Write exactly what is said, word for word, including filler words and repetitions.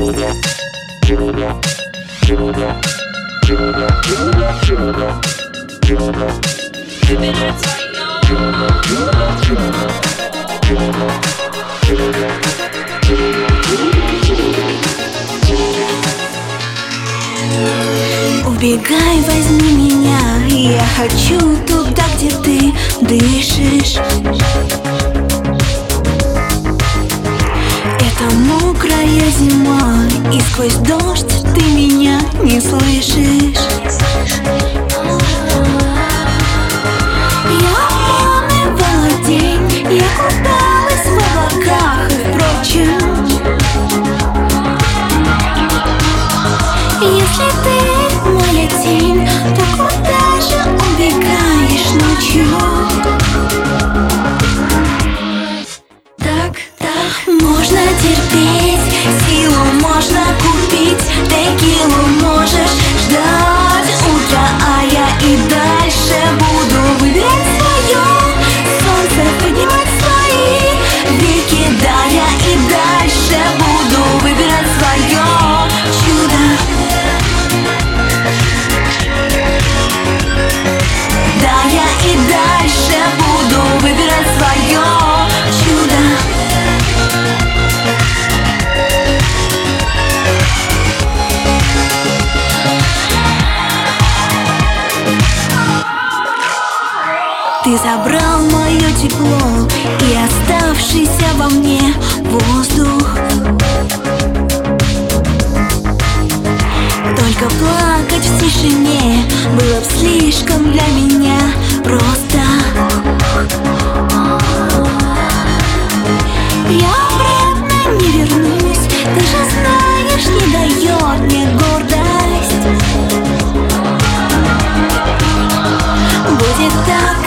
Убегай, возьми меня, я хочу туда, где ты дышишь. Это мокрая зима, и сквозь дождь ты меня не слышишь. Я обманывала день, я купалась в облаках и впрочем. Если ты моя тень, то куда же убегаешь ночью? Так, так, можно терпеть, силу можно купить, текилу можешь ждать утра, а я и дальше буду выбирать свое, солнце поднимать свои веки, да, я и дальше буду выбирать свое чудо. Да, я и дальше буду выбирать свое чудо. Ты забрал мое тепло и оставшийся во мне воздух. Только плакать в тишине было б слишком для меня просто. Я обратно не вернусь, ты же знаешь, не дает мне гордость. Будет так.